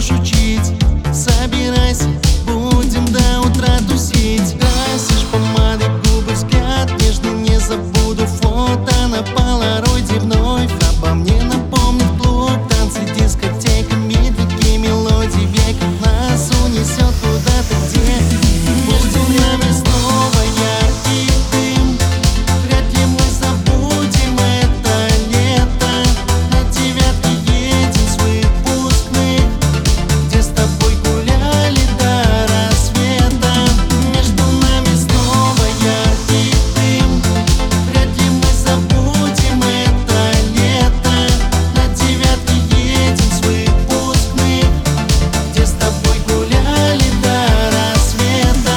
будешь учить. Собирайся, будем до утра тусить. Красишь помадой губы, взгляд нежный, не забуду. Фото на полароиде вновь обо мне напомнит клуб. Танцы, дискотека, медляки, мелодии века нас унесет куда-то, где между нами снова яркий дым. Вряд ли мы забудем это лето. На девятке едем с выпускных, где с тобой гуляли до рассвета. Между нами снова яркий дым. Вряд ли мы забудем это лето. На девятке едем с выпускных, где с тобой гуляли до рассвета.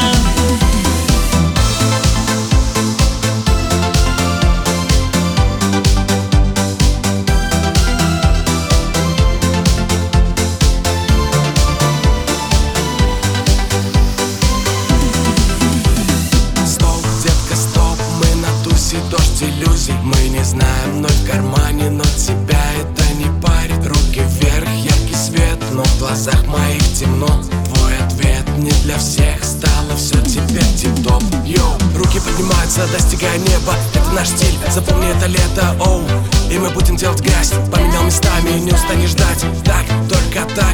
Стоп, детка, стоп, мы на тусе, дождь иллюзий. Мы не знаем, ноль в кармане, но тебя это не парит. Руки вверх, яркий свет, но в глазах моих темно. Твой ответ не для всех, стало все теперь тип-топ. Йоу, руки поднимаются, достигая неба, это наш стиль, запомни это лето, оу. И мы будем делать грязь, поменял местами, не устанешь ждать. Так, только так.